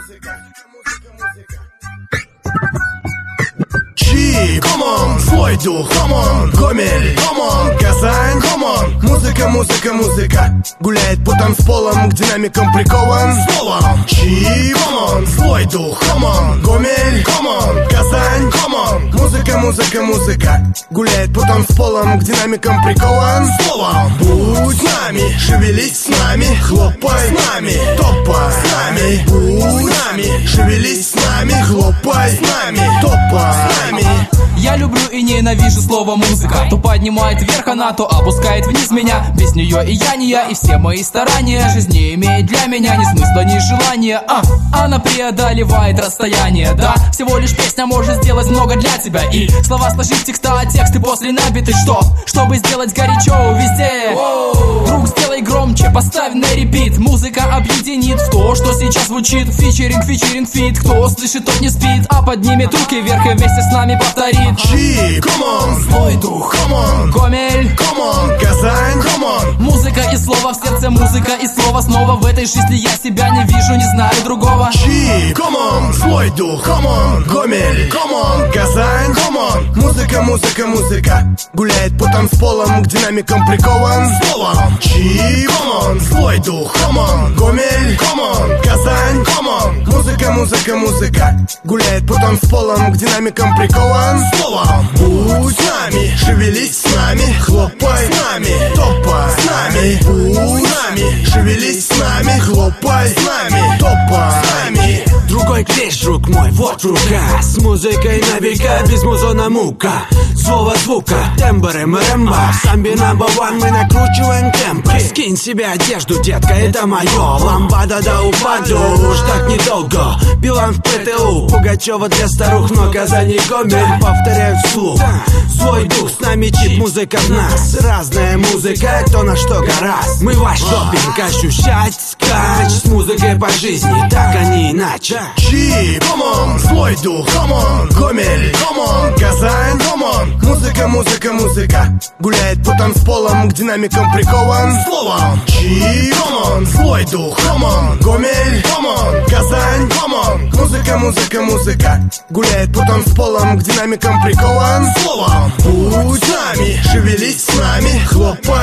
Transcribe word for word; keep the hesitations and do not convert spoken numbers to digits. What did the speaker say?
Чип, комон, свой дух, комон, Гомель, комон, Казань, комон. Музыка, музыка, музыка гуляет по танцполам, к динамикам прикован словом. Чип, комон, свой дух, комон, Гомель, комон, Казань, комон. Музыка, музыка, музыка гуляет по танцполам, к динамикам прикован словом. Будь с нами, шевелись с нами, хлопай с нами, топай с нами. Будь с нами, шевелись с нами, хлопай с нами, топай с нами. Я люблю и ненавижу слово музыка. То поднимает вверх она, то опускает вниз меня. Без нее и я не я, и все мои старания. Жизнь не имеет для меня ни смысла, ни желания. а, Она преодолевает расстояние. Да, всего лишь песня может сделать много для тебя. И слова сложить в текста, а тексты после набиты. Что? Чтобы сделать горячо везде. Друг, сделай громче, поставь на репит. Музыка объединит в то, что сейчас звучит. Фичеринг, фичеринг, фит. Кто слышит, тот не спит, а поднимет руки вверх и вместе с нами повторит. Чип, комон, свой дух, комон, Гомель, комон, Казань, комон. Музыка и слово в сердце, музыка и слово снова. В этой жизни я себя не вижу, не знаю другого. Чип, комон, свой дух, комон, Гомель, комон, Казань, комон. Музыка, музыка, музыка гуляет по танцполам, к динамикам прикован словом. Чип, комон, свой дух, комон, Гомель, комон, Казань, комон. Музыка, музыка, музыка гуляет по танцполам, к динамикам прикован словом. Будь с нами, шевелись с нами, хлопай с нами, топай с нами. Будь с нами, шевелись с нами, хлопай с нами, топай с нами. Другой клещ, друг мой, вот рука. С музыкой на века, без музона мука. Слово звука, тембр, мрэмба. Самби number one, мы накручиваем темпы. Скинь себе одежду, детка, это мое. Ламбада да упаду, уж так недолго. Билан в ПТУ, Пугачева для старух, но Казань и Гомель повторяют вслух. Свой дух, с нами чип, музыка в нас. Разная музыка, кто на что гораст. Мы ваш топинг ощущать, скач. С музыкой по жизни, так, а не иначе. Чип, комон, свой дух, комон, Гомель, комон, Казань, комон. Музыка, музыка, музыка гуляет по танцполам, к динамикам прикован словом. Чип, комон, свой дух, комон, Гомель, комон, Казань, комон. Музыка, музыка, музыка гуляет по танцполам, к динамикам прикован словом. Будь с нами, шевелись с нами, хлопай